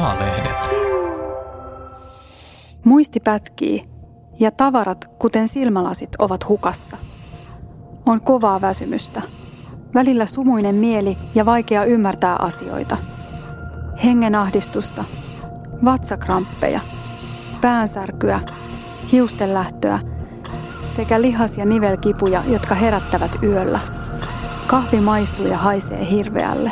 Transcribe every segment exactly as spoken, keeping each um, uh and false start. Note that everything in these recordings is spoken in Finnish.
A-lehdet. Muisti pätkii ja tavarat, kuten silmälasit, ovat hukassa. On kovaa väsymystä. Välillä sumuinen mieli ja vaikea ymmärtää asioita. Hengenahdistusta, vatsakramppeja, päänsärkyä, hiustenlähtöä sekä lihas- ja nivelkipuja, jotka herättävät yöllä. Kahvi maistuu ja haisee hirveälle.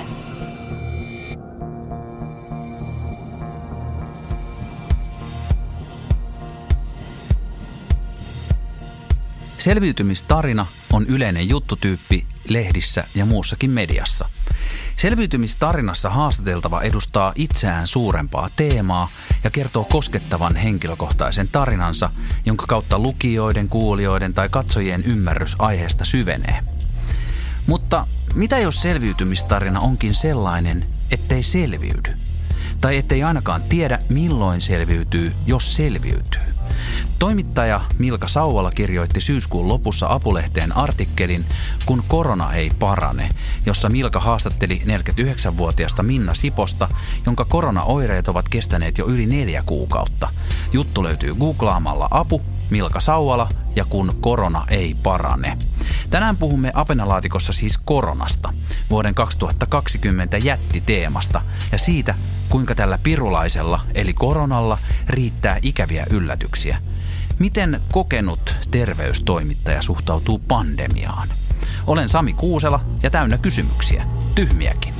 Selviytymistarina on yleinen juttutyyppi lehdissä ja muussakin mediassa. Selviytymistarinassa haastateltava edustaa itseään suurempaa teemaa ja kertoo koskettavan henkilökohtaisen tarinansa, jonka kautta lukijoiden, kuulijoiden tai katsojien ymmärrys aiheesta syvenee. Mutta mitä jos selviytymistarina onkin sellainen, ettei selviydy? Tai ettei ainakaan tiedä, milloin selviytyy, jos selviytyy? Toimittaja Milka Sauvala kirjoitti syyskuun lopussa Apulehteen artikkelin Kun korona ei parane, jossa Milka haastatteli neljäkymmentäyhdeksänvuotiaasta Minna Siposta, jonka koronaoireet ovat kestäneet jo yli neljä kuukautta. Juttu löytyy googlaamalla Apu, Milka Sauvala ja Kun korona ei parane. Tänään puhumme Apenalaatikossa siis koronasta, vuoden kaksituhattakaksikymmentä jättiteemasta ja siitä, kuinka tällä pirulaisella eli koronalla riittää ikäviä yllätyksiä. Miten kokenut terveystoimittaja suhtautuu pandemiaan? Olen Sami Kuusela ja täynnä kysymyksiä, tyhmiäkin.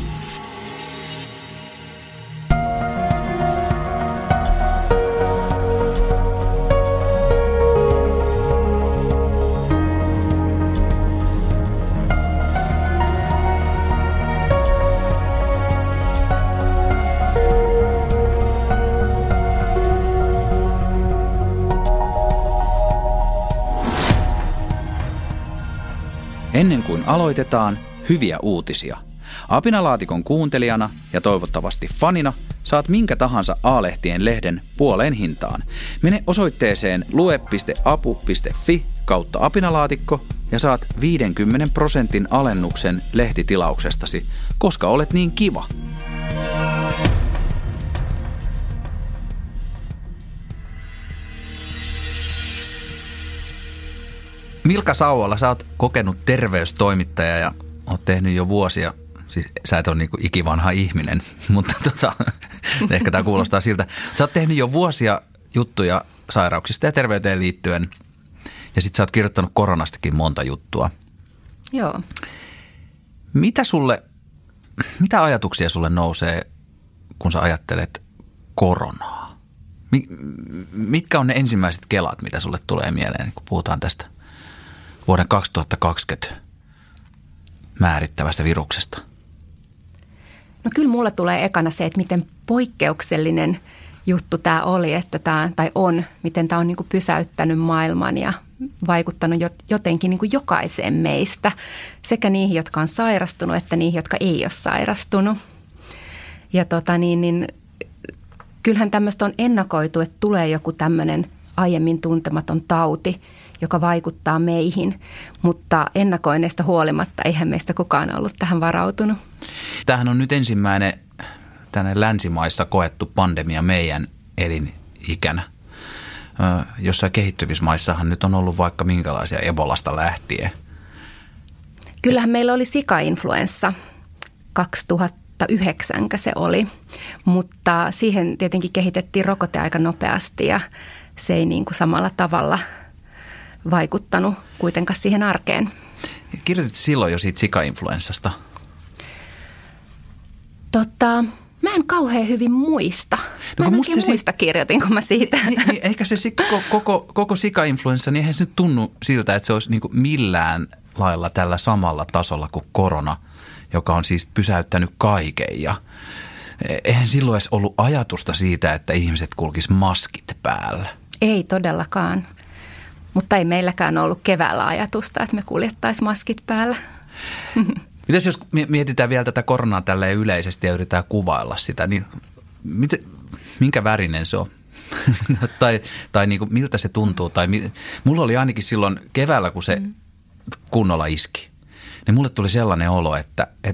Ennen kuin aloitetaan, hyviä uutisia. Apinalaatikon kuuntelijana ja toivottavasti fanina saat minkä tahansa A-lehtien lehden puoleen hintaan. Mene osoitteeseen lue piste apu piste fi kautta apinalaatikko ja saat viidenkymmenen prosentin alennuksen lehtitilauksestasi, koska olet niin kiva. Milka Sauvala, sä oot kokenut terveystoimittaja ja oot tehnyt jo vuosia, siis sä et ole niin kuin ikivanha ihminen, mutta tota, ehkä tämä kuulostaa siltä. Sä oot tehnyt jo vuosia juttuja sairauksista ja terveyteen liittyen ja sit sä oot kirjoittanut koronastakin monta juttua. Joo. Mitä sulle, mitä ajatuksia sulle nousee, kun sä ajattelet koronaa? Mitkä on ne ensimmäiset kelat, mitä sulle tulee mieleen, kun puhutaan tästä vuoden kaksituhattakaksikymmentä määrittävästä viruksesta? No kyllä mulle tulee ekana se, että miten poikkeuksellinen juttu tämä oli, että tämä, tai on, miten tämä on niin kuin pysäyttänyt maailman ja vaikuttanut jotenkin niin kuin jokaiseen meistä, sekä niihin, jotka on sairastunut, että niihin, jotka ei ole sairastunut. Ja tota niin, niin kyllähän tämmöistä on ennakoitu, että tulee joku tämmöinen aiemmin tuntematon tauti, joka vaikuttaa meihin, mutta ennakoinneista huolimatta eihän meistä kukaan ollut tähän varautunut. Tämähän on nyt ensimmäinen tänne länsimaissa koettu pandemia meidän elinikänä. Jossain kehittyvissä maissahan nyt on ollut vaikka minkälaisia Ebolasta lähtien. Kyllähän meillä oli sika-influenssa kaksituhattayhdeksän se oli, mutta siihen tietenkin kehitettiin rokote aika nopeasti ja se ei niin kuin samalla tavalla vaikuttanut kuitenkaan siihen arkeen. Kirjoitit silloin jo siitä sika-influenssasta? Tota, mä en kauhean hyvin muista. Mä no, en oikein muista si- kirjoitin, kun mä siitä. Niin, niin, ehkä se koko, koko, koko sika-influenssa, niin eihän se nyt tunnu siltä, että se olisi niin kuin millään lailla tällä samalla tasolla kuin korona, joka on siis pysäyttänyt kaiken. Ja eihän silloin edes ollut ajatusta siitä, että ihmiset kulkis maskit päällä. Ei todellakaan. Mutta ei meilläkään ollut keväällä ajatusta, että me kuljettaisiin maskit päällä. Mitäs jos mietitään vielä tätä koronaa tälleen yleisesti ja yritetään kuvailla sitä, niin mit, minkä värinen se on? tai tai niin kuin, miltä se tuntuu? Tai, mulla oli ainakin silloin keväällä, kun se kunnolla iski, niin mulle tuli sellainen olo, että, että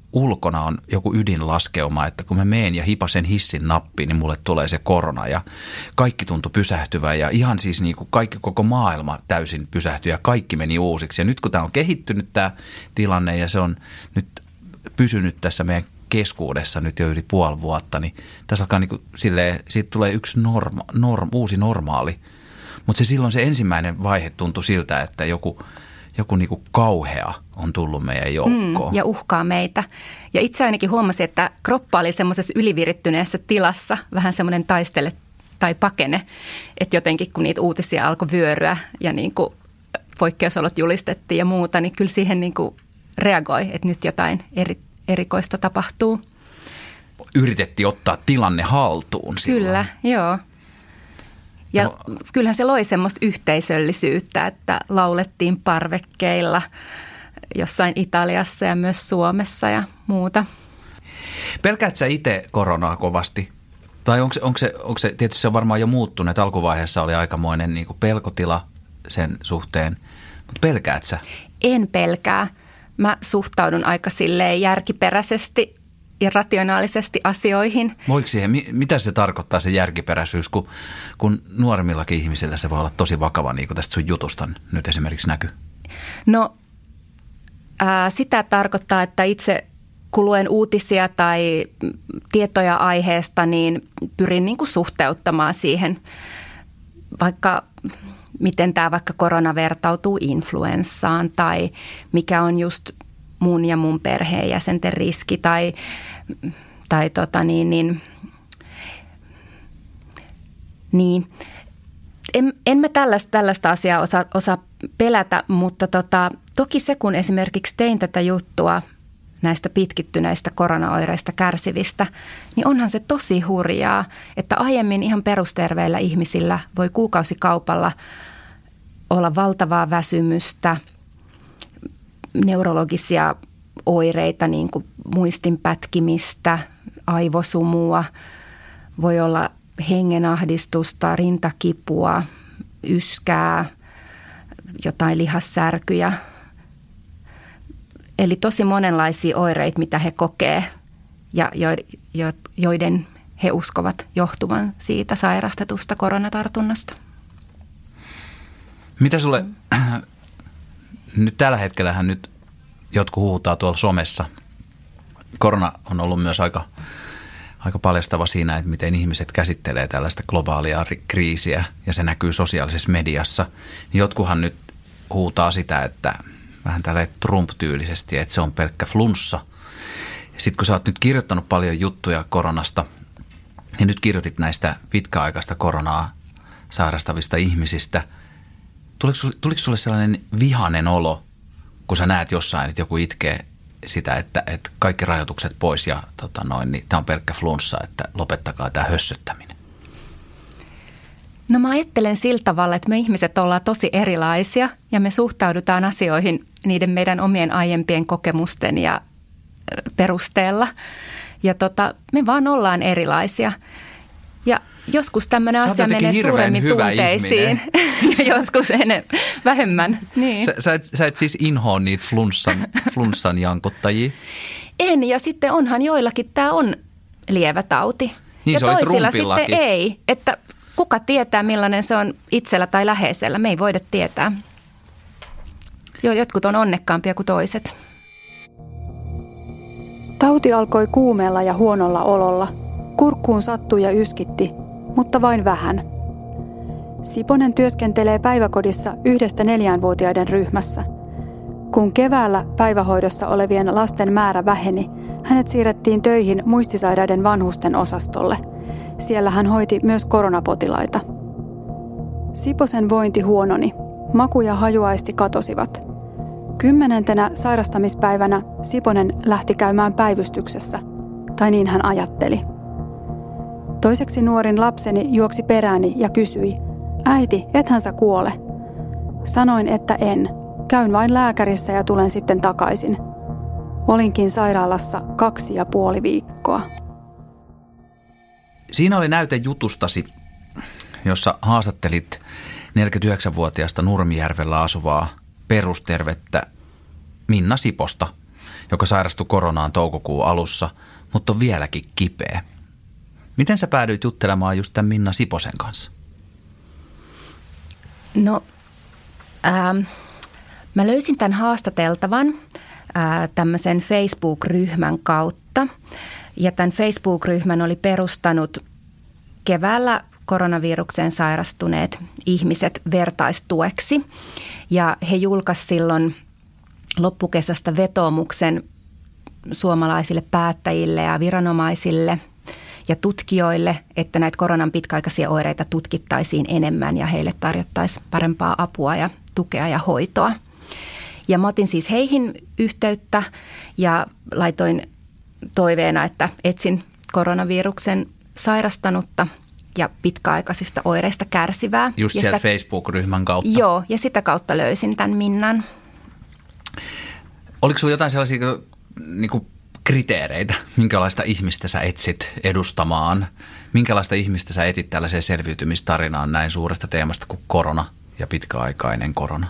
ulkona on joku ydinlaskeuma, että kun mä meen ja hipasen hissin nappiin, niin mulle tulee se korona ja kaikki tuntui pysähtyvän ja ihan siis niin kuin kaikki, koko maailma täysin pysähtyi ja kaikki meni uusiksi. Ja nyt kun tämä on kehittynyt tämä tilanne ja se on nyt pysynyt tässä meidän keskuudessa nyt jo yli puoli vuotta, niin tässä alkaa niin kuin silleen, siitä tulee yksi norma, norm, uusi normaali. Mutta se silloin se ensimmäinen vaihe tuntui siltä, että joku, joku niin kuin kauhea on tullut meidän joukkoon. Mm, ja uhkaa meitä. Ja itse ainakin huomasin, että kroppa oli semmoisessa ylivirittyneessä tilassa, vähän semmoinen taistele tai pakene. Että jotenkin kun niitä uutisia alkoi vyöryä ja niin kuin poikkeusolot julistettiin ja muuta, niin kyllä siihen niin kuin reagoi, että nyt jotain eri, erikoista tapahtuu. Yritettiin ottaa tilanne haltuun silloin. Kyllä, joo. Ja no. Kyllähän se loi semmoista yhteisöllisyyttä, että laulettiin parvekkeilla jossain Italiassa ja myös Suomessa ja muuta. Pelkäät sä itse koronaa kovasti? Tai onko se, onko se, onko se, tietysti se on varmaan jo muuttunut, että alkuvaiheessa oli aikamoinen niin kuin pelkotila sen suhteen, mutta pelkäät sä? En pelkää. Mä suhtaudun aika silleen järkiperäisesti ja rationaalisesti asioihin. Voiko siihen, mitä se tarkoittaa se järkiperäisyys, kun, kun nuoremmillakin ihmisillä se voi olla tosi vakava, niin kuin tästä sun jutusta nyt esimerkiksi näkyy? No ää, sitä tarkoittaa, että itse kun luen uutisia tai tietoja aiheesta, niin pyrin niin kuin suhteuttamaan siihen, vaikka miten tämä vaikka korona vertautuu influenssaan tai mikä on just mun ja mun perheenjäsenten riski tai, tai tota niin, niin, niin. En, en mä tällaista, tällaista asiaa osaa, osaa pelätä, mutta tota, toki se kun esimerkiksi tein tätä juttua näistä pitkittyneistä koronaoireista kärsivistä, niin onhan se tosi hurjaa, että aiemmin ihan perusterveillä ihmisillä voi kuukausikaupalla olla valtavaa väsymystä, neurologisia oireita, niin kuin muistin pätkimistä, aivosumua, voi olla hengenahdistusta, rintakipua, yskää, jotain lihassärkyjä. Eli tosi monenlaisia oireita, mitä he kokee ja joiden he uskovat johtuvan siitä sairastetusta koronatartunnasta. Mitä sulle, nyt tällä hetkellähän nyt jotkut huutaa tuolla somessa. Korona on ollut myös aika, aika paljastava siinä, että miten ihmiset käsittelee tällaista globaalia kriisiä ja se näkyy sosiaalisessa mediassa. Jotkuhan nyt huutaa sitä, että vähän tälleen Trump-tyylisesti, että se on pelkkä flunssa. Sitten kun sä oot nyt kirjoittanut paljon juttuja koronasta, niin nyt kirjoitit näistä pitkäaikaista koronaa sairastavista ihmisistä. Tuliko sulle, tuliko sulle sellainen vihainen olo, kun sä näet jossain, että joku itkee sitä, että, että kaikki rajoitukset pois ja tota noin, niin tämä on pelkkä flunssa, että lopettakaa tämä hössöttäminen? No mä ajattelen sillä tavalla, että me ihmiset ollaan tosi erilaisia ja me suhtaudutaan asioihin niiden meidän omien aiempien kokemusten ja perusteella. Ja tota, me vaan ollaan erilaisia. Ja joskus tämmöinen asia menee suuremmin tunteisiin ja joskus enemmän, vähemmän. Niin. Sä, sä, et, sä et siis inhoa niitä flunssan, flunssan jankuttajia? En, ja sitten onhan joillakin tämä on lievä tauti. Niin, ja se oli toisilla Trumpillakin. sitten ei, että kuka tietää millainen se on itsellä tai läheisellä. Me ei voida tietää. Jotkut on onnekkaampia kuin toiset. Tauti alkoi kuumeella ja huonolla ololla. Kurkkuun sattui ja yskitti, mutta vain vähän. Siponen työskentelee päiväkodissa yhdestä neljäänvuotiaiden ryhmässä. Kun keväällä päivähoidossa olevien lasten määrä väheni, hänet siirrettiin töihin muistisairaiden vanhusten osastolle. Siellä hän hoiti myös koronapotilaita. Siposen vointi huononi. Maku ja hajuaisti katosivat. Kymmenentenä sairastamispäivänä Siponen lähti käymään päivystyksessä, tai niin hän ajatteli. Toiseksi nuorin lapseni juoksi perääni ja kysyi, äiti, ethän sä kuole? Sanoin, että en. Käyn vain lääkärissä ja tulen sitten takaisin. Olinkin sairaalassa kaksi ja puoli viikkoa. Siinä oli näyte jutustasi, jossa haastattelit neljäkymmentäyhdeksänvuotiaasta Nurmijärvellä asuvaa perustervettä Minna Siposta, joka sairastui koronaan toukokuun alussa, mutta on vieläkin kipeä. Miten sä päädyit juttelemaan just tämän Minna Siposen kanssa? No, ähm, mä löysin tämän haastateltavan äh, tämmöisen Facebook-ryhmän kautta. Ja tämän Facebook-ryhmän oli perustanut keväällä koronavirukseen sairastuneet ihmiset vertaistueksi. Ja he julkaisivat silloin loppukesästä vetoomuksen suomalaisille päättäjille ja viranomaisille ja tutkijoille, että näitä koronan pitkäaikaisia oireita tutkittaisiin enemmän ja heille tarjottaisiin parempaa apua ja tukea ja hoitoa. Ja mä otin siis heihin yhteyttä ja laitoin toiveena, että etsin koronaviruksen sairastanutta ja pitkäaikaisista oireista kärsivää. Just ja sieltä sitä, Facebook-ryhmän kautta. Joo, ja sitä kautta löysin tämän Minnan. Oliko sinulla jotain sellaisia niin kuin kriteereitä, minkälaista ihmistä sä etsit edustamaan? Minkälaista ihmistä sä etit tällaiseen selviytymistarinaan näin suuresta teemasta kuin korona ja pitkäaikainen korona?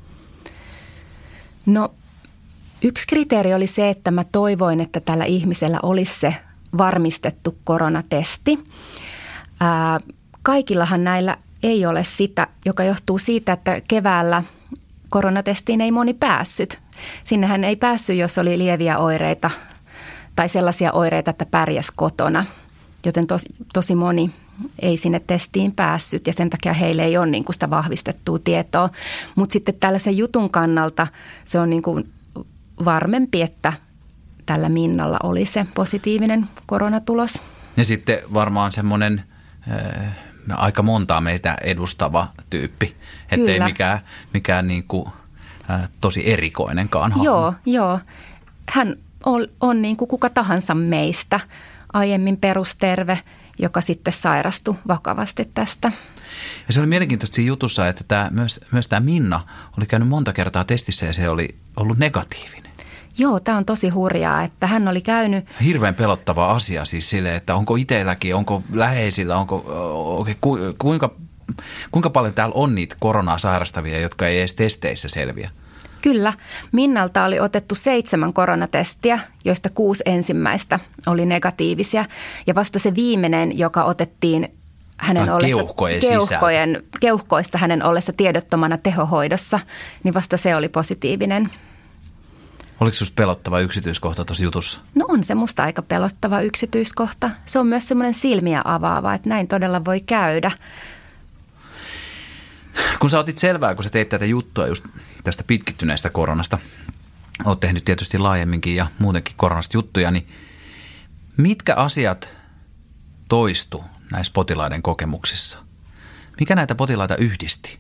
No, yksi kriteeri oli se, että mä toivoin, että tällä ihmisellä olisi se varmistettu koronatesti. Ää, kaikillahan näillä ei ole sitä, joka johtuu siitä, että keväällä koronatestiin ei moni päässyt. Sinnehän ei päässyt, jos oli lieviä oireita tai sellaisia oireita, että pärjäs kotona, joten tos, tosi moni ei sinne testiin päässyt ja sen takia heille ei ole niin kuin sitä vahvistettua tietoa. Mutta sitten tällaisen jutun kannalta se on niin kuin varmempi, että tällä Minnalla oli se positiivinen koronatulos. Ja sitten varmaan semmoinen äh, aika montaa meitä edustava tyyppi, ettei mikään, mikään niin kuin, äh, tosi erikoinenkaan hahmo. Joo, joo. Hän on, on niin kuin kuka tahansa meistä, aiemmin perusterve, joka sitten sairastui vakavasti tästä. Ja se oli mielenkiintoista siinä jutussa, että tämä, myös, myös tämä Minna oli käynyt monta kertaa testissä ja se oli ollut negatiivinen. Joo, tämä on tosi hurjaa, että hän oli käynyt... Hirveän pelottava asia siis sille, että onko itselläkin, onko läheisillä, onko, okay, ku, kuinka, kuinka paljon täällä on niitä koronaa sairastavia, jotka ei edes testeissä selviä? Kyllä. Minnalta oli otettu seitsemän koronatestiä, joista kuusi ensimmäistä oli negatiivisia. Ja vasta se viimeinen, joka otettiin hänen ollessa keuhkojen keuhkojen, keuhkoista hänen ollessa tiedottomana tehohoidossa, niin vasta se oli positiivinen. Oliko sinusta pelottava yksityiskohta tuossa jutussa? No on se musta aika pelottava yksityiskohta. Se on myös semmoinen silmiä avaava, että näin todella voi käydä. Kun sä otit selvää, kun sä teit tätä juttua just tästä pitkittyneestä koronasta, oot tehnyt tietysti laajemminkin ja muutenkin koronasta juttuja, niin mitkä asiat toistu näissä potilaiden kokemuksissa? Mikä näitä potilaita yhdisti?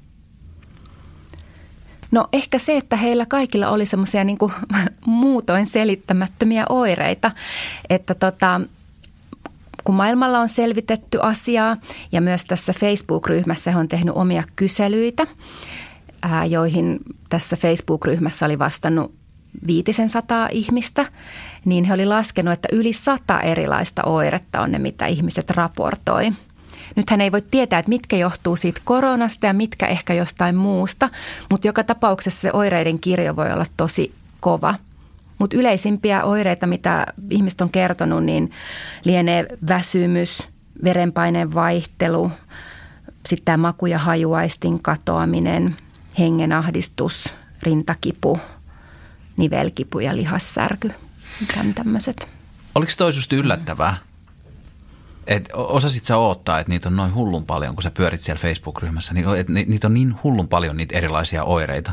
No ehkä se, että heillä kaikilla oli semmoisia niin kuin muutoin selittämättömiä oireita, että tota, kun maailmalla on selvitetty asiaa ja myös tässä Facebook-ryhmässä he on tehnyt omia kyselyitä, ää, joihin tässä Facebook-ryhmässä oli vastannut viitisen sataa ihmistä, niin he oli laskenut, että yli sata erilaista oiretta on ne, mitä ihmiset raportoi. Nythän ei voi tietää, että mitkä johtuu siitä koronasta ja mitkä ehkä jostain muusta, mutta joka tapauksessa se oireiden kirjo voi olla tosi kova. Mutta yleisimpiä oireita, mitä ihmiset on kertonut, niin lienee väsymys, verenpaineen vaihtelu, sitten tämä maku- ja hajuaistin katoaminen, hengenahdistus, rintakipu, nivelkipu ja lihassärky, tämän tämmöiset. Oliko toi susta yllättävää? Et osasit sä odottaa, että niitä on noin hullun paljon, kun sä pyörit siellä Facebook-ryhmässä, niin että niitä on niin hullun paljon niitä erilaisia oireita?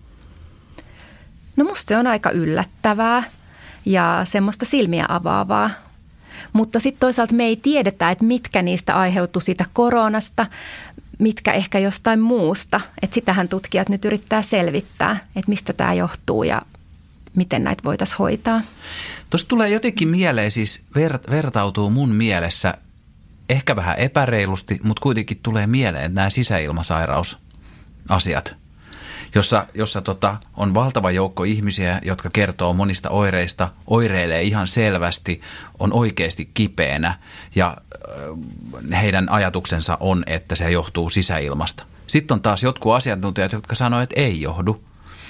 No musta se on aika yllättävää ja semmoista silmiä avaavaa. Mutta sitten toisaalta me ei tiedetä, että mitkä niistä aiheutuu siitä koronasta, mitkä ehkä jostain muusta. Että sitähän tutkijat nyt yrittää selvittää, että mistä tämä johtuu ja miten näitä voitaisiin hoitaa. Tuossa tulee jotenkin mieleen, siis ver- vertautuu mun mielessä ehkä vähän epäreilusti, mutta kuitenkin tulee mieleen nämä sisäilmasairausasiat, jossa, jossa tota, on valtava joukko ihmisiä, jotka kertoo monista oireista, oireilee ihan selvästi, on oikeasti kipeänä ja äh, heidän ajatuksensa on, että se johtuu sisäilmasta. Sitten on taas jotkut asiantuntijat, jotka sanoo, että ei johdu.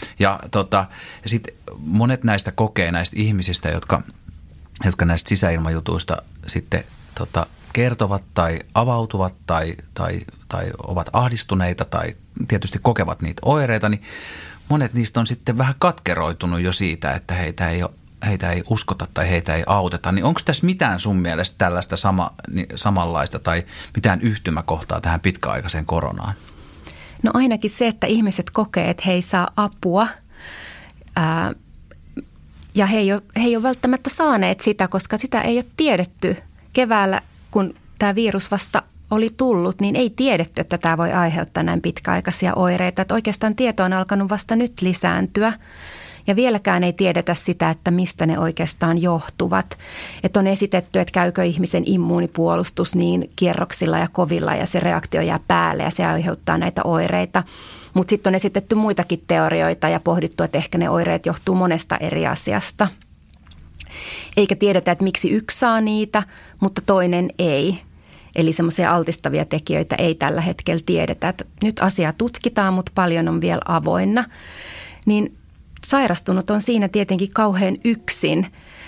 Ja, tota, ja sitten monet näistä kokee näistä ihmisistä, jotka, jotka näistä sisäilmajutuista sitten tota, kertovat tai avautuvat tai, tai, tai ovat ahdistuneita tai tietysti kokevat niitä oireita, niin monet niistä on sitten vähän katkeroitunut jo siitä, että heitä ei, heitä ei uskota tai heitä ei auteta. Niin onko tässä mitään sun mielestä tällaista sama, niin, samanlaista tai mitään yhtymäkohtaa tähän pitkäaikaiseen koronaan? No ainakin se, että ihmiset kokee, että he ei saa apua ää, ja he ei, ole, he ei ole välttämättä saaneet sitä, koska sitä ei ole tiedetty keväällä, kun tämä virus vasta oli tullut, niin ei tiedetty, että tämä voi aiheuttaa näin pitkäaikaisia oireita. Että oikeastaan tieto on alkanut vasta nyt lisääntyä ja vieläkään ei tiedetä sitä, että mistä ne oikeastaan johtuvat. Että on esitetty, että käykö ihmisen immuunipuolustus niin kierroksilla ja kovilla ja se reaktio jää päälle ja se aiheuttaa näitä oireita. Mutta sitten on esitetty muitakin teorioita ja pohdittu, että ehkä ne oireet johtuu monesta eri asiasta. Eikä tiedetä, että miksi yksi saa niitä, mutta toinen ei. Eli semmoisia altistavia tekijöitä ei tällä hetkellä tiedetä. Että nyt asiaa tutkitaan, mutta paljon on vielä avoinna. Niin sairastunut on siinä tietenkin kauhean yksin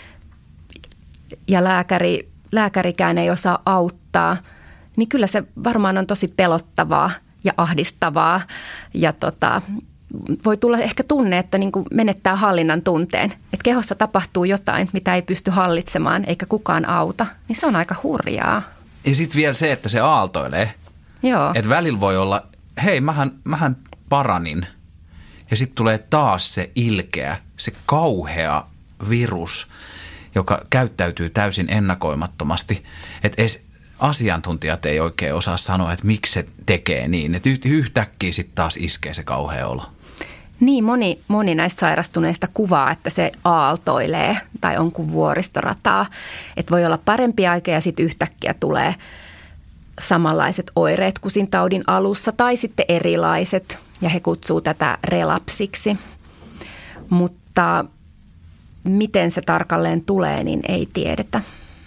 ja lääkäri, lääkärikään ei osaa auttaa. Niin kyllä se varmaan on tosi pelottavaa ja ahdistavaa ja tota, voi tulla ehkä tunne, että niin kuin menettää hallinnan tunteen. Että kehossa tapahtuu jotain, mitä ei pysty hallitsemaan eikä kukaan auta. Niin se on aika hurjaa. Ja sitten vielä se, että se aaltoilee. Joo. Että välillä voi olla, hei mähän, mähän paranin. Ja sitten tulee taas se ilkeä, se kauhea virus, joka käyttäytyy täysin ennakoimattomasti. Että asiantuntijat ei oikein osaa sanoa, että miksi se tekee niin. Että yhtäkkiä sitten taas iskee se kauhea olo. Niin, moni, moni näistä sairastuneista kuvaa, että se aaltoilee tai on kuin vuoristorataa. Että voi olla parempi aika ja sitten yhtäkkiä tulee samanlaiset oireet kuin siinä taudin alussa tai sitten erilaiset ja he kutsuu tätä relapsiksi. Mutta miten se tarkalleen tulee, niin ei tiedetä.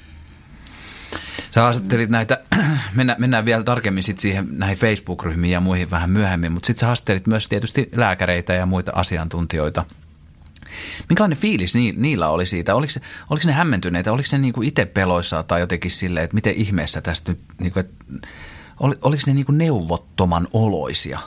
Sä haastattelit näitä, mennään, mennään vielä tarkemmin sit siihen näihin Facebook-ryhmiin ja muihin vähän myöhemmin, mutta sitten sä haastattelit myös tietysti lääkäreitä ja muita asiantuntijoita. Minkälainen fiilis ni, niillä oli siitä? Oliko, oliko ne hämmentyneitä? Oliko ne niinku itse peloissaan tai jotenkin silleen, että miten ihmeessä tästä nyt, niinku, että, ol, oliko ne niinku neuvottoman oloisia?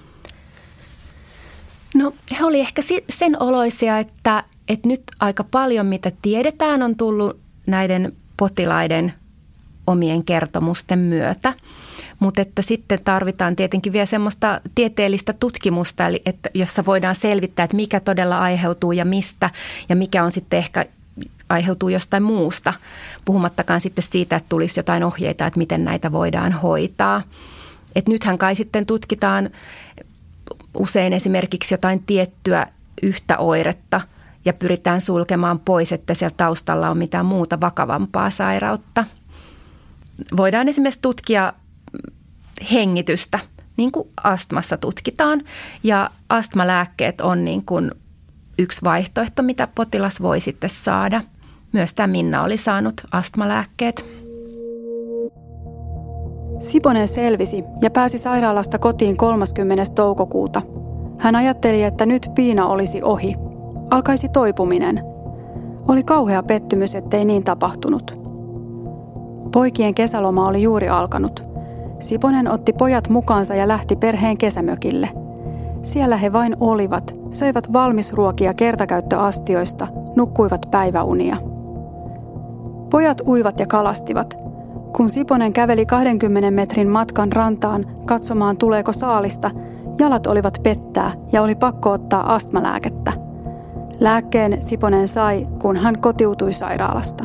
No he oli ehkä sen oloisia, että, että nyt aika paljon mitä tiedetään on tullut näiden potilaiden omien kertomusten myötä, mutta että sitten tarvitaan tietenkin vielä semmoista tieteellistä tutkimusta, eli että jossa voidaan selvittää, että mikä todella aiheutuu ja mistä ja mikä on sitten ehkä aiheutuu jostain muusta, puhumattakaan sitten siitä, että tulisi jotain ohjeita, että miten näitä voidaan hoitaa. Et nythän kai sitten tutkitaan usein esimerkiksi jotain tiettyä yhtä oiretta ja pyritään sulkemaan pois, että siellä taustalla on mitään muuta vakavampaa sairautta. Voidaan esimerkiksi tutkia hengitystä, niin kuin astmassa tutkitaan. Ja astmalääkkeet on niin kuin yksi vaihtoehto, mitä potilas voi sitten saada. Myös tämä Minna oli saanut astmalääkkeet. Siponen selvisi ja pääsi sairaalasta kotiin kolmaskymmenes toukokuuta. Hän ajatteli, että nyt piina olisi ohi. Alkaisi toipuminen. Oli kauhea pettymys, ettei niin tapahtunut. Poikien kesäloma oli juuri alkanut. Siponen otti pojat mukaansa ja lähti perheen kesämökille. Siellä he vain olivat, söivät valmisruokia kertakäyttöastioista, nukkuivat päiväunia. Pojat uivat ja kalastivat. Kun Siponen käveli kahdenkymmenen metrin matkan rantaan katsomaan tuleeko saalista, jalat olivat pettää ja oli pakko ottaa astmalääkettä. Lääkkeen Siponen sai, kun hän kotiutui sairaalasta.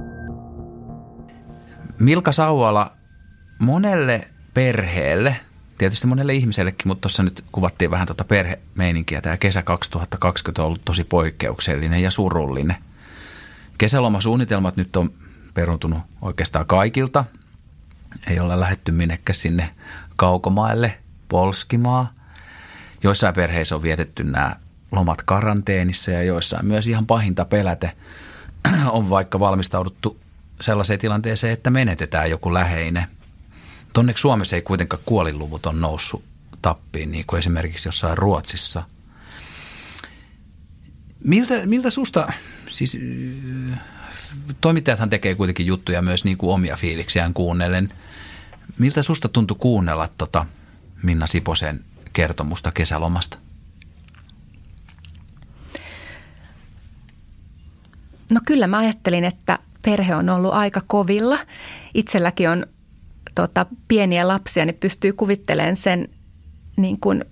Milka Sauvala, monelle perheelle, tietysti monelle ihmisellekin, mutta tuossa nyt kuvattiin vähän tuota perhemeininkiä. Tämä kesä kaksituhattakaksikymmentä on ollut tosi poikkeuksellinen ja surullinen. Kesälomasuunnitelmat nyt on peruuntunut oikeastaan kaikilta. Ei olla lähdetty minnekään sinne kaukomaille polskimaan. Joissain perheissä on vietetty nämä lomat karanteenissa ja joissain myös ihan pahinta peläte on vaikka valmistauduttu sellaiseen tilanteeseen, että menetetään joku läheinen. Onneksi Suomessa ei kuitenkaan kuolinluvut on noussut tappiin, niin kuin esimerkiksi jossain Ruotsissa. Miltä, miltä susta, siis toimittajathan tekee kuitenkin juttuja myös niin kuin omia fiiliksiään kuunnellen. Miltä susta tuntui kuunnella tota Minna Siposen kertomusta kesälomasta? No kyllä mä ajattelin, että perhe on ollut aika kovilla. Itselläkin on tota, pieniä lapsia, niin pystyy kuvittelemaan sen niin kuin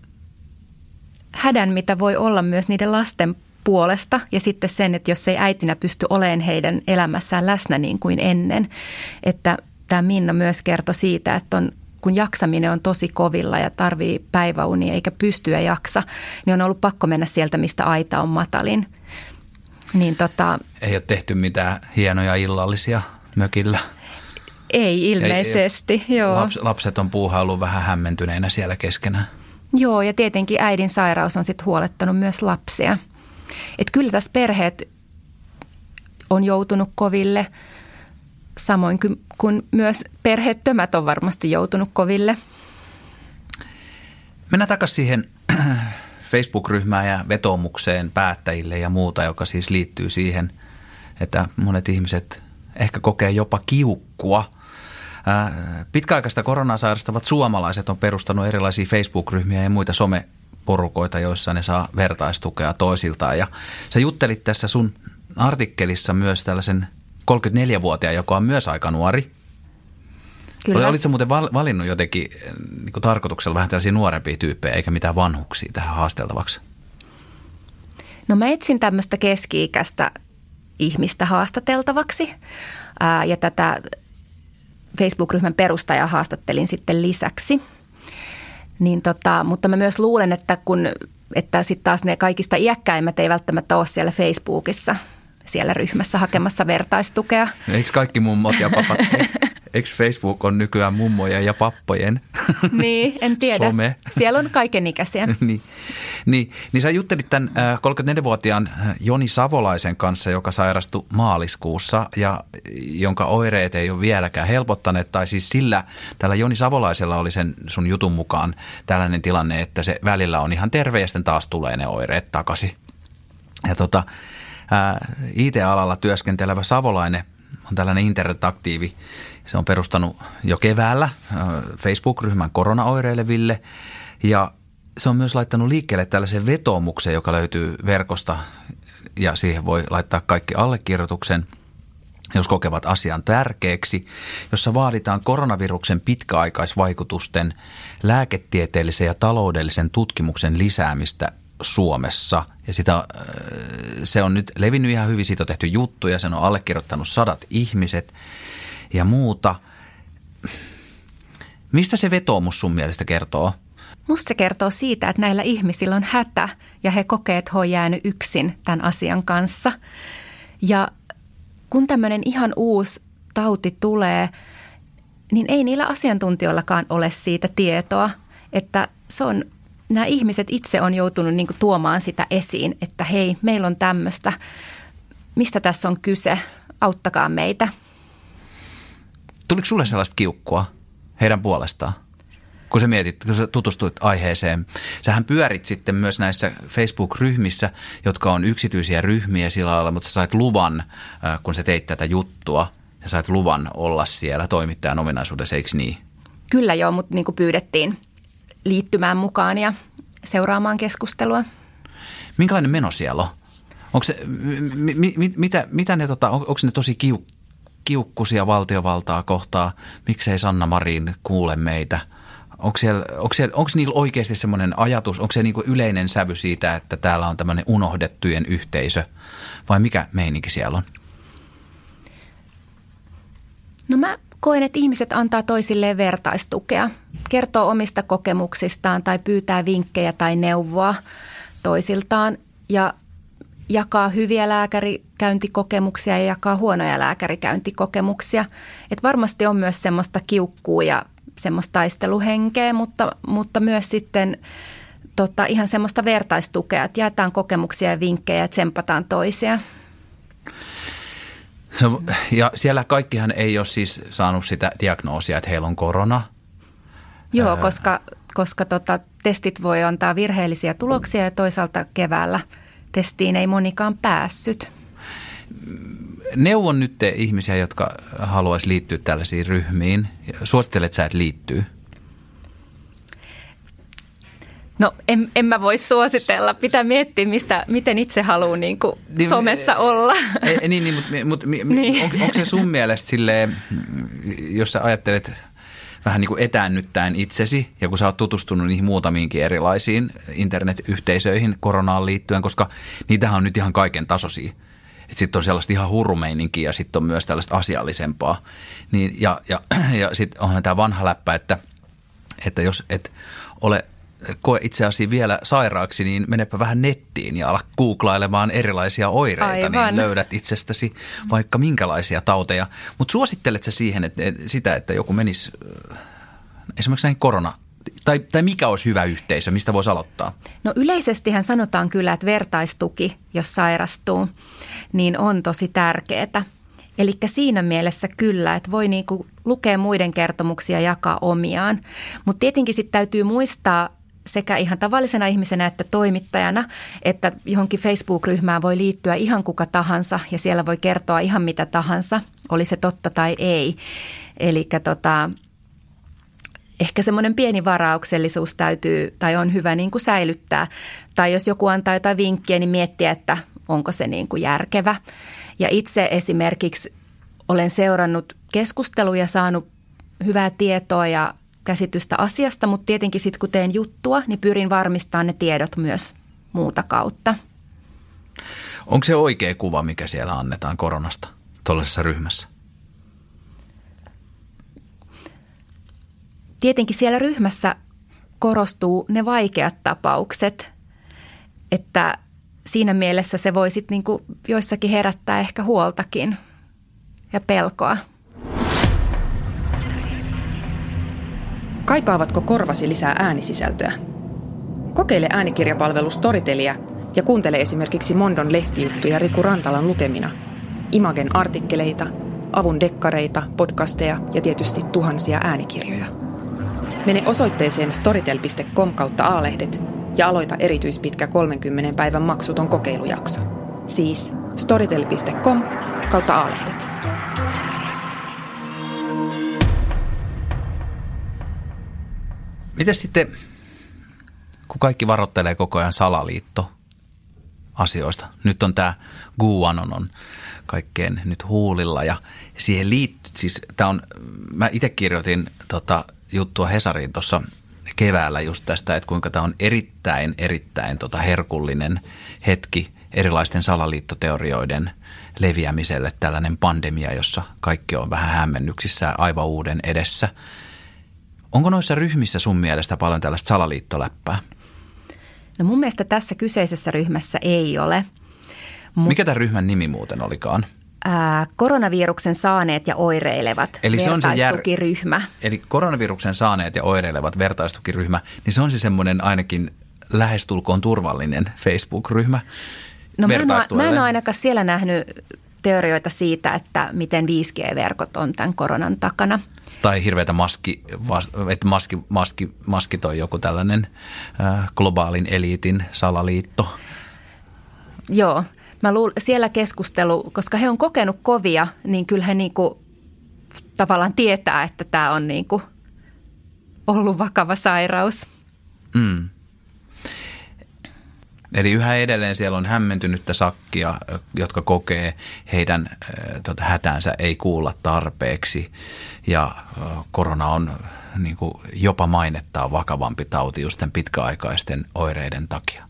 hädän, mitä voi olla myös niiden lasten puolesta. Ja sitten sen, että jos ei äitinä pysty olemaan heidän elämässään läsnä niin kuin ennen. Että tämä Minna myös kertoi siitä, että on, kun jaksaminen on tosi kovilla ja tarvii päiväunia eikä pysty ja jaksa, niin on ollut pakko mennä sieltä, mistä aita on matalin. Niin tota, ei ole tehty mitään hienoja illallisia mökillä. Ei ilmeisesti, ei, joo. Laps, lapset on puuhaillut vähän hämmentyneinä siellä keskenään. Joo, ja tietenkin äidin sairaus on sitten huolettanut myös lapsia. Että kyllä tässä perheet on joutunut koville, samoin kuin myös perheettömät on varmasti joutunut koville. Mennään takaisin siihen Facebook-ryhmään ja vetoomukseen päättäjille ja muuta, joka siis liittyy siihen, että monet ihmiset ehkä kokee jopa kiukkua. Pitkäaikaista koronaa sairastavat suomalaiset on perustanut erilaisia Facebook-ryhmiä ja muita someporukoita, joissa ne saa vertaistukea toisiltaan. Ja sä juttelit tässä sun artikkelissa myös tällaisen kolmekymmentäneljävuotiaan, joka on myös aika nuori. Kyllä. Olitko muuten valinnut jotenkin niin kuin tarkoituksella vähän tällaisia nuorempia tyyppejä, eikä mitään vanhuksia tähän haasteltavaksi? No mä etsin tämmöistä keski-ikäistä ihmistä haastateltavaksi ää, ja tätä Facebook-ryhmän perustajaa haastattelin sitten lisäksi. Niin tota, mutta mä myös luulen, että kun että sitten taas ne kaikista iäkkäimmät ei välttämättä ole siellä Facebookissa, siellä ryhmässä hakemassa vertaistukea. Eikö kaikki mummot ja papat? Eikö Facebook on nykyään mummojen ja pappojen Niin, en tiedä. Some. Siellä on kaikenikäisiä. niin, niin, niin sä juttelit tämän kolmekymmentäneljävuotiaan Joni Savolaisen kanssa, joka sairastui maaliskuussa ja jonka oireet ei ole vieläkään helpottaneet. Tai siis sillä, tällä Joni Savolaisella oli sen sun jutun mukaan tällainen tilanne, että se välillä on ihan terve ja sitten taas tulee ne oireet takaisin. Ja tota, I T-alalla työskentelevä Savolainen on tällainen internetaktiivi. Se on perustanut jo keväällä Facebook-ryhmän koronaoireileville ja se on myös laittanut liikkeelle tällaisen vetoomuksen, joka löytyy verkosta ja siihen voi laittaa kaikki allekirjoituksen, jos kokevat asian tärkeäksi, jossa vaaditaan koronaviruksen pitkäaikaisvaikutusten lääketieteellisen ja taloudellisen tutkimuksen lisäämistä Suomessa. Ja sitä, se on nyt levinnyt ihan hyvin, siitä on tehty juttuja, sen on allekirjoittanut sadat ihmiset ja muuta. Mistä se vetoomus sun mielestä kertoo? Musta se kertoo siitä, että näillä ihmisillä on hätä ja he kokee, että he on jäänyt yksin tämän asian kanssa. Ja kun tämmöinen ihan uusi tauti tulee, niin ei niillä asiantuntijoillakaan ole siitä tietoa, että se on, nämä ihmiset itse on joutunut niin kuin tuomaan sitä esiin, että hei, meillä on tämmöistä, mistä tässä on kyse, auttakaa meitä. Tuliko sulle sellaista kiukkua heidän puolestaan, kun sä mietit, kun sä tutustuit aiheeseen? Sähän pyörit sitten myös näissä Facebook-ryhmissä, jotka on yksityisiä ryhmiä sillä lailla, mutta sä sait luvan, kun sä teit tätä juttua, sä sait luvan olla siellä toimittajan ominaisuudessa, eikö niin? Kyllä joo, mutta niin kuin pyydettiin liittymään mukaan ja seuraamaan keskustelua. Minkälainen meno siellä on? Onko se, mi, mi, mitä, mitä ne, tota, on, onko ne tosi kiuk, kiukkusia valtiovaltaa kohtaa? Miksei Sanna Marin kuule meitä? Onko, siellä, onko, siellä, onko niillä oikeasti semmoinen ajatus, onko se niin kuin yleinen sävy siitä, että täällä on tämmöinen unohdettujen yhteisö vai mikä meininki siellä on? No mä koen, että ihmiset antaa toisilleen vertaistukea, kertoo omista kokemuksistaan tai pyytää vinkkejä tai neuvoa toisiltaan ja jakaa hyviä lääkärikäyntikokemuksia ja jakaa huonoja lääkärikäyntikokemuksia. Et varmasti on myös semmoista kiukkua ja semmoista taisteluhenkeä, mutta, mutta myös sitten tota, ihan semmoista vertaistukea, että jaetaan kokemuksia ja vinkkejä ja tsempataan toisia. No, ja siellä kaikkihan ei ole siis saanut sitä diagnoosia, että heillä on korona. Joo, koska, koska tota, testit voi antaa virheellisiä tuloksia ja toisaalta keväällä testiin ei monikaan päässyt. Neuvon nyt te ihmisiä, jotka haluaisi liittyä tällaisiin ryhmiin. Suosittelet sä, että liittyy? No en, en mä voi suositella. Pitää miettiä, mistä, miten itse haluaa niin kuin niin, somessa olla. Ei, niin, niin, mutta, mutta niin. On, onko se sun mielestä silleen, jos sä ajattelet vähän niin kuin etäännyttäen itsesi, ja kun sä oot tutustunut niihin muutamiinkin erilaisiin internetyhteisöihin koronaan liittyen, koska niitähän on nyt ihan kaiken tasoisia. Sitten on sellaista ihan hurumeininkiä ja sitten on myös tällaista asiallisempaa. Niin, ja ja, ja sitten onhan tämä vanha läppä, että, että jos et ole koe itseäsi vielä sairaaksi, niin menepä vähän nettiin ja ala googlailemaan erilaisia oireita, Aivan. niin löydät itsestäsi vaikka minkälaisia tauteja. Mutta suosittelet sä siihen, että, sitä, että joku menisi esimerkiksi näihin korona, tai, tai mikä olisi hyvä yhteisö, mistä voisi aloittaa? No yleisestihän sanotaan kyllä, että vertaistuki, jos sairastuu, niin on tosi tärkeää. Eli siinä mielessä kyllä, että voi niinku lukea muiden kertomuksia ja jakaa omiaan. Mutta tietenkin sitten täytyy muistaa sekä ihan tavallisena ihmisenä että toimittajana, että johonkin Facebook-ryhmään voi liittyä ihan kuka tahansa ja siellä voi kertoa ihan mitä tahansa, oli se totta tai ei. Eli tota, ehkä semmoinen pieni varauksellisuus täytyy tai on hyvä niin kuin säilyttää. Tai jos joku antaa jotain vinkkiä, niin miettiä, että onko se niin kuin järkevä. Ja itse esimerkiksi olen seurannut keskusteluja, saanut hyvää tietoa ja käsitystä asiasta, mutta tietenkin sitten kun teen juttua, niin pyrin varmistamaan ne tiedot myös muuta kautta. Onko se oikea kuva, mikä siellä annetaan koronasta tuollaisessa ryhmässä? Tietenkin siellä ryhmässä korostuu ne vaikeat tapaukset, että siinä mielessä se voi sitten niinku joissakin herättää ehkä huoltakin ja pelkoa. Kaipaavatko korvasi lisää äänisisältöä? Kokeile äänikirjapalvelu Storytelia ja kuuntele esimerkiksi Mondon lehtijuttuja Riku Rantalan lukemina, Imagen artikkeleita, Avun dekkareita, podcasteja ja tietysti tuhansia äänikirjoja. Mene osoitteeseen storytel piste com kautta A-lehdet ja aloita erityispitkä kolmenkymmenen päivän maksuton kokeilujakso. Siis storytel piste com kautta A-lehdet. Mites sitten, kun kaikki varoittelee koko ajan salaliittoasioista, nyt on tämä QAnon on kaikkeen nyt huulilla ja siihen liittyy, siis tämä on, mä itse kirjoitin tota juttua Hesariin tuossa keväällä just tästä, että kuinka tämä on erittäin, erittäin tota herkullinen hetki erilaisten salaliittoteorioiden leviämiselle, tällainen pandemia, jossa kaikki on vähän hämmennyksissä aivan uuden edessä. Onko noissa ryhmissä sun mielestä paljon tällaista salaliittoläppää? No mun mielestä tässä kyseisessä ryhmässä ei ole. Mut, Mikä tämän ryhmän nimi muuten olikaan? Ää, koronaviruksen saaneet ja oireilevat eli vertaistukiryhmä. Jär... Eli koronaviruksen saaneet ja oireilevat vertaistukiryhmä, niin se on se semmoinen ainakin lähestulkoon turvallinen Facebook-ryhmä. No mä en, ole, mä en ole ainakaan siellä nähnyt teorioita siitä, että miten viisi G-verkot on tämän koronan takana. Tai hirveätä maski, että maski, maski, maskit on joku tällainen äh, globaalin eliitin salaliitto. Joo, mä luulen, siellä keskustelu, koska he on kokenut kovia, niin kyllä he niinku tavallaan tietää, että tämä on niinku ollut vakava sairaus. Mm. Eli yhä edelleen siellä on hämmentynyttä sakkia, jotka kokee heidän äh, tota, hätänsä ei kuulla tarpeeksi ja äh, korona on niin kuin, jopa mainettaa vakavampi tauti just tämän pitkäaikaisten oireiden takia.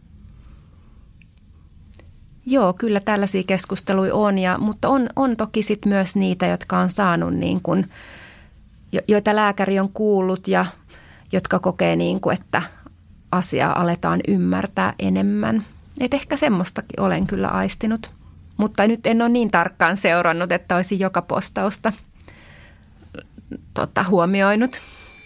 Joo, kyllä tällaisia keskusteluja on, ja, mutta on, on toki sit myös niitä, jotka on saanut, niin kuin, joita lääkäri on kuullut ja jotka kokee, niin kuin, että asiaa aletaan ymmärtää enemmän. Et ehkä semmoistakin olen kyllä aistinut, mutta nyt en ole niin tarkkaan seurannut, että olisin joka postausta tota, huomioinut.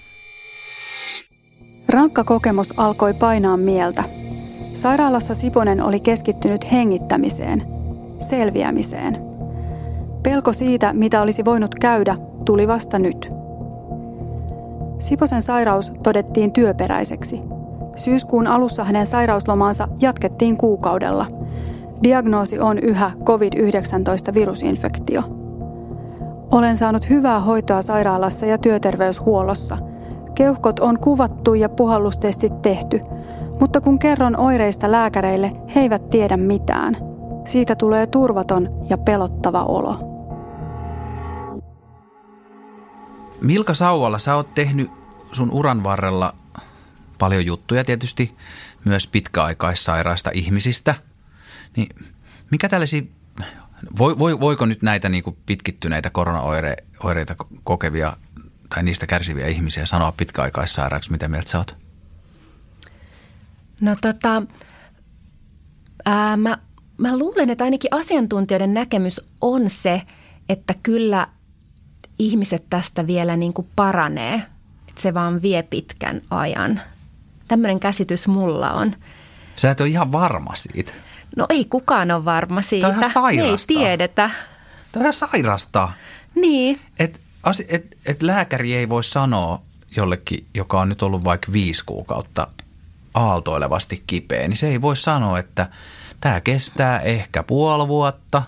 Rankka kokemus alkoi painaa mieltä. Sairaalassa Siponen oli keskittynyt hengittämiseen, selviämiseen. Pelko siitä, mitä olisi voinut käydä, tuli vasta nyt. Siposen sairaus todettiin työperäiseksi. Syyskuun alussa hänen sairauslomaansa jatkettiin kuukaudella. Diagnoosi on yhä covid yhdeksäntoista-virusinfektio. Olen saanut hyvää hoitoa sairaalassa ja työterveyshuollossa. Keuhkot on kuvattu ja puhallustestit tehty, mutta kun kerron oireista lääkäreille, he eivät tiedä mitään. Siitä tulee turvaton ja pelottava olo. Milka Sauvala, sä oot tehnyt sun uran varrella paljon juttuja tietysti myös pitkäaikaissairaista ihmisistä. Niin mikä tällaisia, voi, voi, voiko nyt näitä niin kuin pitkittyneitä koronaoireita kokevia tai niistä kärsiviä ihmisiä sanoa pitkäaikaissairaaksi? Mitä mieltä sä oot? No tota, ää, mä, mä luulen, että ainakin asiantuntijoiden näkemys on se, että kyllä ihmiset tästä vielä niin kuin paranee. Että se vaan vie pitkän ajan. Tämmöinen käsitys mulla on. Sä et ole ihan varma siitä. No ei kukaan ole varma siitä. Tämä on ihan sairasta. Me ei tiedetä. Tämä on ihan sairasta. Niin. Että et, et lääkäri ei voi sanoa jollekin, joka on nyt ollut vaikka viisi kuukautta aaltoilevasti kipeä, niin se ei voi sanoa, että tämä kestää ehkä puoli vuotta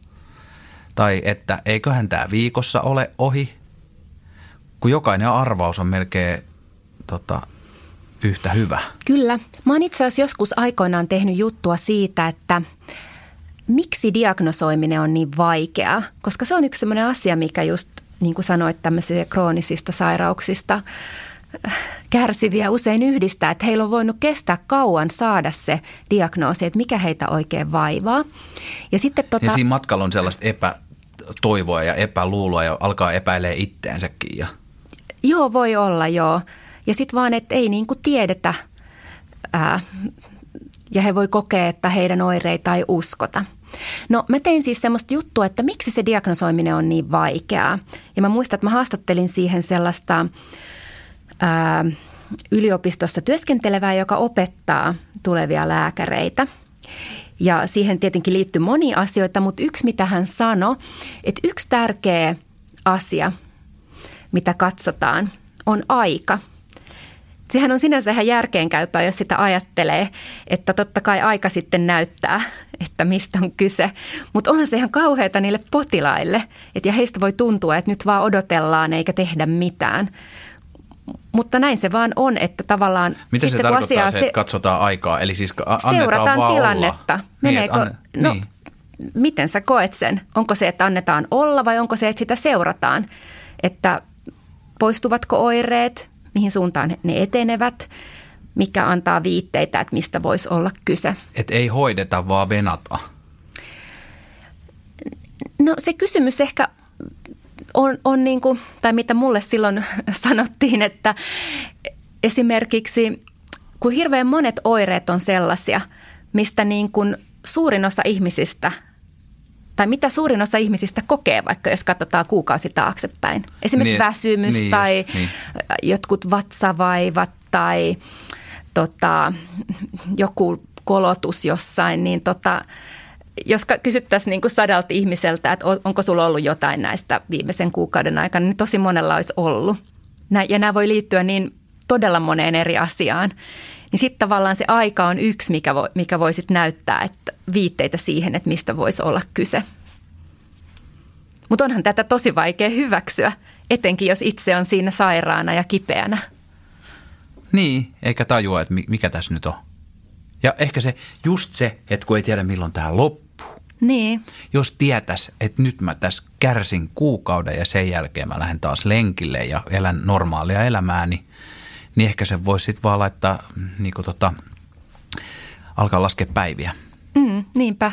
tai että eiköhän tämä viikossa ole ohi, kun jokainen arvaus on melkein tota, yhtä hyvä. Kyllä. Mä oon itse asiassa joskus aikoinaan tehnyt juttua siitä, että miksi diagnosoiminen on niin vaikeaa, koska se on yksi sellainen asia, mikä just niin kuin sanoit tämmöisistä kroonisista sairauksista kärsiviä usein yhdistää, että heillä on voinut kestää kauan saada se diagnoosi, että mikä heitä oikein vaivaa. Ja sitten tota... Ja siinä matkalla on sellaista epätoivoa ja epäluuloa ja alkaa epäilemään itteensäkin. Ja... Joo, voi olla, joo. Ja sitten vaan, että ei niin kuin tiedetä ää, ja he voi kokea, että heidän oireita ei uskota. No mä tein siis semmoista juttua, että miksi se diagnosoiminen on niin vaikeaa. Ja mä muistan, että mä haastattelin siihen sellaista ää, yliopistossa työskentelevää, joka opettaa tulevia lääkäreitä. Ja siihen tietenkin liittyy monia asioita, mutta yksi mitä hän sanoi, että yksi tärkeä asia, mitä katsotaan, on aika. Sehän on sinänsä ihan järkeenkäypää, jos sitä ajattelee, että totta kai aika sitten näyttää, että mistä on kyse. Mutta onhan se ihan kauheata niille potilaille, että ja heistä voi tuntua, että nyt vaan odotellaan eikä tehdä mitään. Mutta näin se vaan on, että tavallaan... Miten se tarkoittaa se, että katsotaan aikaa? Eli siis annetaan seurataan vaan tilannetta. Olla. Meneekö, niin, anne, no, niin. Miten sä koet sen? Onko se, että annetaan olla vai onko se, että sitä seurataan? Että poistuvatko oireet? Mihin suuntaan ne etenevät, mikä antaa viitteitä, että mistä voisi olla kyse. Että ei hoideta, vaan venata. No se kysymys ehkä on, on niin kuin, tai mitä mulle silloin sanottiin, että esimerkiksi kun hirveän monet oireet on sellaisia, mistä niin kuin suurin osa ihmisistä tai mitä suurin osa ihmisistä kokee, vaikka jos katsotaan kuukausi taaksepäin. Esimerkiksi niin, väsymys niin, tai just, niin. jotkut vatsavaivat tai tota, joku kolotus jossain, niin tota, jos kysyttäisiin niin kuin sadalta ihmiseltä, että onko sulla ollut jotain näistä viimeisen kuukauden aikana, niin tosi monella olisi ollut. Ja nämä voi liittyä niin todella moneen eri asiaan. Niin sitten tavallaan se aika on yksi, mikä voi, mikä voi sit näyttää että viitteitä siihen, että mistä voisi olla kyse. Mutta onhan tätä tosi vaikea hyväksyä, etenkin jos itse on siinä sairaana ja kipeänä. Niin, eikä tajua, että mikä tässä nyt on. Ja ehkä se just se, että kun ei tiedä milloin tämä loppuu. Niin. Jos tietäisi, että nyt mä tässä kärsin kuukauden ja sen jälkeen mä lähden taas lenkille ja elän normaalia elämää, niin niin ehkä se voisi sitten vaan laittaa, niin kuin tota, alkaa laskea päiviä. Mm, niinpä.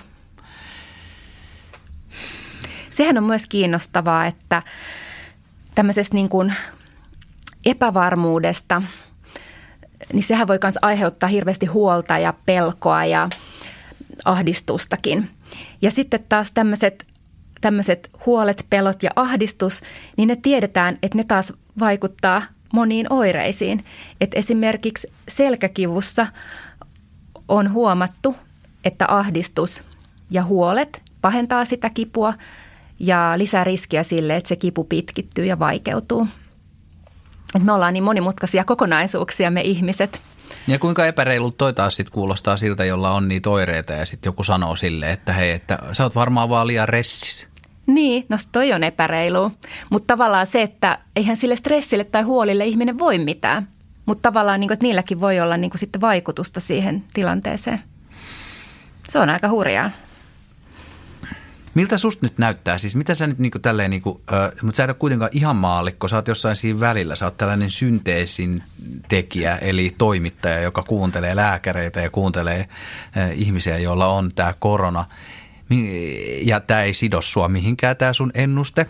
Sehän on myös kiinnostavaa, että tämmöisestä niin kuin epävarmuudesta, niin sehän voi myös aiheuttaa hirveästi huolta ja pelkoa ja ahdistustakin. Ja sitten taas tämmöiset, tämmöiset huolet, pelot ja ahdistus, niin ne tiedetään, että ne taas vaikuttaa moniin oireisiin. Et esimerkiksi selkäkivussa on huomattu, että ahdistus ja huolet pahentaa sitä kipua ja lisää riskiä sille, että se kipu pitkittyy ja vaikeutuu. Et me ollaan niin monimutkaisia kokonaisuuksia me ihmiset. Ja kuinka epäreilut toi taas sitten kuulostaa siltä, jolla on niitä oireita ja sitten joku sanoo sille, että hei, että sä oot varmaan vaan liian ressis. Niin, no toi on epäreilu. Mutta tavallaan se, että eihän sille stressille tai huolille ihminen voi mitään. Mutta tavallaan, niin kuin, että niilläkin voi olla niin kuin, sitten vaikutusta siihen tilanteeseen. Se on aika hurjaa. Miltä susta nyt näyttää? Siis mitä sä nyt niin kuin tälleen, niin kuin, äh, mutta sä et ole kuitenkaan ihan maallikko, sä oot jossain siinä välillä. Sä oot tällainen synteesin tekijä, eli toimittaja, joka kuuntelee lääkäreitä ja kuuntelee äh, ihmisiä, joilla on tämä korona. Ja tämä ei sido sua mihinkään, tämä sun ennuste.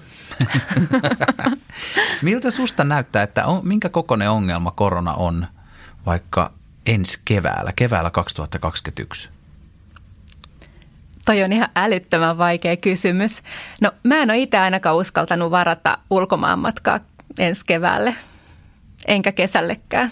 Miltä susta näyttää, että on, minkä kokoinen ongelma korona on vaikka ensi keväällä, keväällä kaksituhattakaksikymmentäyksi? Toi on ihan älyttömän vaikea kysymys. No mä en ole itse ainakaan uskaltanut varata ulkomaanmatkaa ensi keväälle, enkä kesällekään.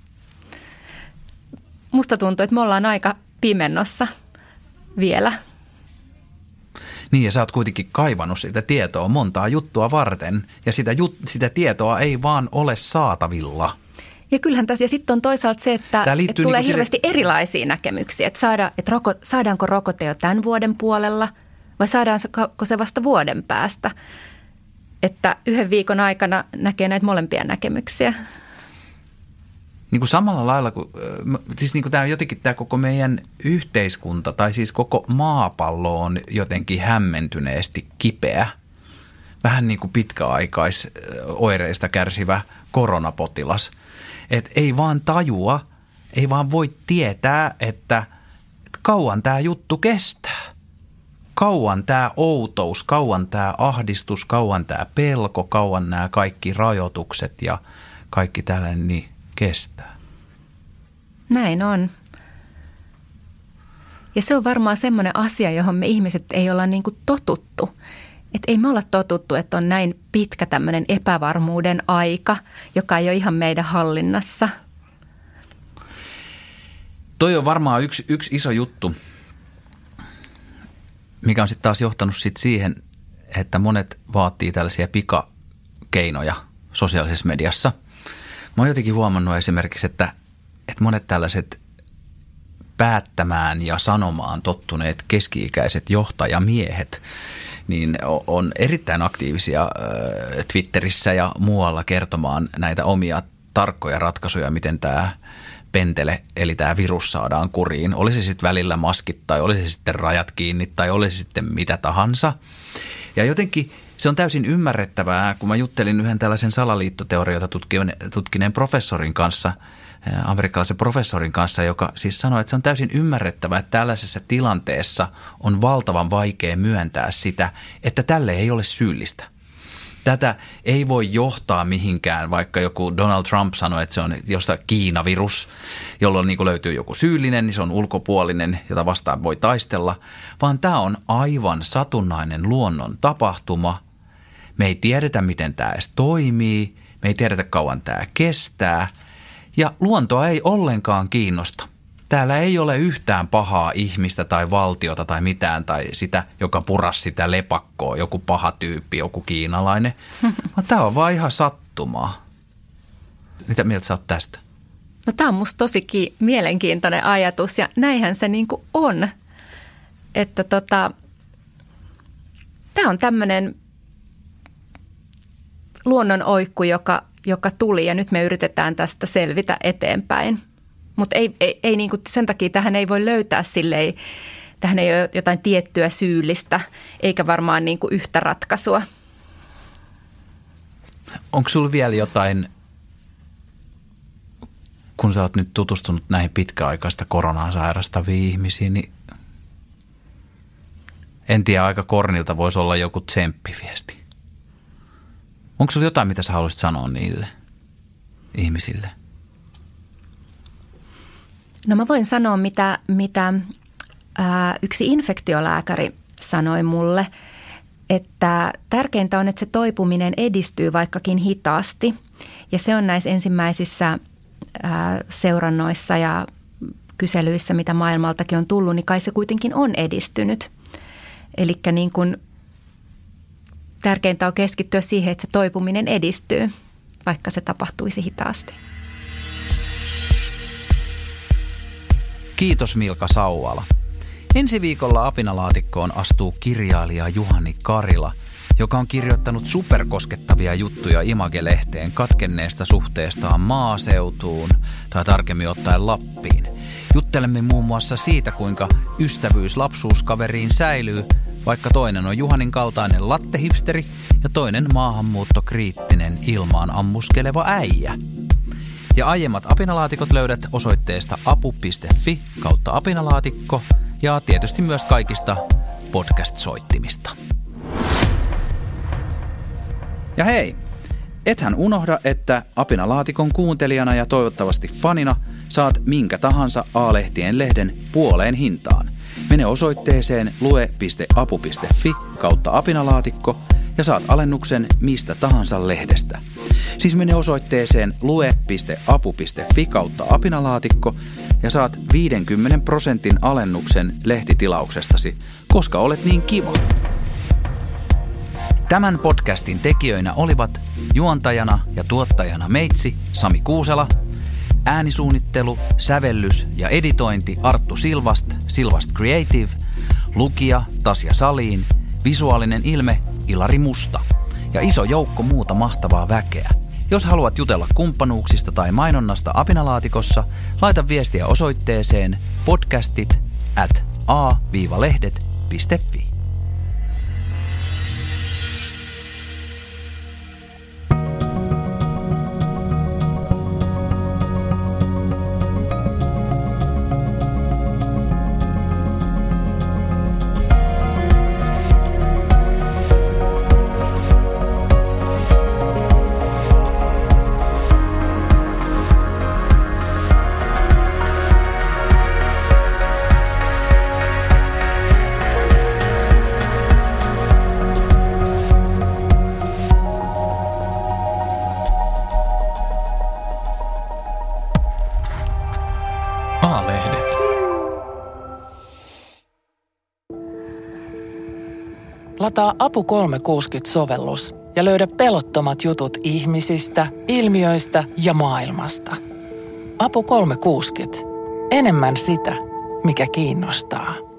Musta tuntuu, että me ollaan aika pimennossa vielä. Niin, ja sä oot kuitenkin kaivannut sitä tietoa montaa juttua varten, ja sitä, jut, sitä tietoa ei vaan ole saatavilla. Ja kyllähän tässä, ja sitten on toisaalta se, että, että tulee niin hirveästi sille... erilaisia näkemyksiä. Että, saada, että roko, saadaanko rokote jo tämän vuoden puolella, vai saadaanko se vasta vuoden päästä. Että yhden viikon aikana näkee näitä molempia näkemyksiä. Niin kuin samalla lailla, kuin, siis niin kuin tämä jotenkin tämä koko meidän yhteiskunta tai siis koko maapallo on jotenkin hämmentyneesti kipeä. Vähän niin kuin pitkäaikaisoireista kärsivä koronapotilas. Että ei vaan tajua, ei vaan voi tietää, että, että kauan tämä juttu kestää. Kauan tämä outous, kauan tämä ahdistus, kauan tämä pelko, kauan nämä kaikki rajoitukset ja kaikki tällainen niin kestää. Näin on. Ja se on varmaan semmoinen asia, johon me ihmiset ei olla niin kuin totuttu. Että ei me olla totuttu, että on näin pitkä tämmöinen epävarmuuden aika, joka ei ole ihan meidän hallinnassa. Toi on varmaan yksi, yksi iso juttu, mikä on sitten taas johtanut sit siihen, että monet vaatii tällaisia pikakeinoja sosiaalisessa mediassa. Mä oon jotenkin huomannut esimerkiksi, että, että monet tällaiset päättämään ja sanomaan tottuneet keski-ikäiset johtajamiehet niin on erittäin aktiivisia Twitterissä ja muualla kertomaan näitä omia tarkkoja ratkaisuja, miten tämä pentele, eli tämä virus saadaan kuriin. Olisi sitten välillä maskit tai olisi sitten rajat kiinni tai olisi sitten mitä tahansa. Ja jotenkin se on täysin ymmärrettävää, kun mä juttelin yhden tällaisen salaliittoteorioita tutkineen professorin kanssa, amerikkalaisen professorin kanssa, joka siis sanoi, että se on täysin ymmärrettävää, että tällaisessa tilanteessa on valtavan vaikea myöntää sitä, että tälle ei ole syyllistä. Tätä ei voi johtaa mihinkään, vaikka joku Donald Trump sanoi, että se on jostain Kiinavirus, jolloin niin kuin löytyy joku syyllinen, niin se on ulkopuolinen, jota vastaan voi taistella, vaan tämä on aivan satunnainen luonnon tapahtuma. Me ei tiedetä, miten tämä edes toimii, me ei tiedetä, kauan tämä kestää. Ja luontoa ei ollenkaan kiinnosta. Täällä ei ole yhtään pahaa ihmistä tai valtiota tai mitään tai sitä, joka purasi sitä lepakkoa, joku paha tyyppi, joku kiinalainen. Tämä on vaan ihan sattumaa. Mitä mieltä sä oot tästä? No tämä on musta tosi ki- mielenkiintoinen ajatus ja näinhän se niin kuin on. Että tota, tämä on tämmöinen luonnon oikku, joka joka tuli ja nyt me yritetään tästä selvitä eteenpäin. Mutta ei, ei, ei niinku, sen takia tähän ei voi löytää silleen, tähän ei ole jotain tiettyä syyllistä eikä varmaan niinku yhtä ratkaisua. Onko sulla vielä jotain, kun sä oot nyt tutustunut näihin pitkäaikaista koronaa sairastaviin ihmisiin, niin en tiedä, aika kornilta voisi olla joku tsemppiviesti. Onko sinulla jotain, mitä sä haluaisit sanoa niille ihmisille? No mä voin sanoa, mitä, mitä ää, yksi infektiolääkäri sanoi mulle, että tärkeintä on, että se toipuminen edistyy vaikkakin hitaasti. Ja se on näissä ensimmäisissä ää, seurannoissa ja kyselyissä, mitä maailmaltakin on tullut, niin kai se kuitenkin on edistynyt. Elikkä niin kuin tärkeintä on keskittyä siihen, että se toipuminen edistyy, vaikka se tapahtuisi hitaasti. Kiitos Milka Sauvala. Ensi viikolla apinalaatikkoon astuu kirjailija Juhani Karila, joka on kirjoittanut superkoskettavia juttuja Image-lehteen katkenneesta suhteestaan maaseutuun tai tarkemmin ottaen Lappiin. Juttelemme muun muassa siitä, kuinka ystävyys lapsuuskaveriin säilyy, vaikka toinen on Juhanin kaltainen lattehipsteri ja toinen maahanmuuttokriittinen ilmaan ammuskeleva äijä. Ja aiemmat apinalaatikot löydät osoitteesta apu piste fi kautta apinalaatikko ja tietysti myös kaikista podcast-soittimista. Ja hei, ethän unohda, että apinalaatikon kuuntelijana ja toivottavasti fanina saat minkä tahansa A-lehtien lehden puoleen hintaan. Mene osoitteeseen lue piste apu piste fi kautta apinalaatikko ja saat alennuksen mistä tahansa lehdestä. Siis mene osoitteeseen lue piste apu piste fi kautta apinalaatikko ja saat viidenkymmenen prosentin alennuksen lehtitilauksestasi, koska olet niin kiva. Tämän podcastin tekijöinä olivat juontajana ja tuottajana meitsi Sami Kuusela, äänisuunnittelu, sävellys ja editointi Arttu Silvast, Silvast Creative, lukija Tasja Saliin, visuaalinen ilme Ilari Musta ja iso joukko muuta mahtavaa väkeä. Jos haluat jutella kumppanuuksista tai mainonnasta apinalaatikossa, laita viestiä osoitteeseen podcastit at a lehdet piste fi. Lataa Apu kolmesataakuusikymmentä-sovellus ja löydä pelottomat jutut ihmisistä, ilmiöistä ja maailmasta. Apu kolmesataakuusikymmentä. Enemmän sitä, mikä kiinnostaa.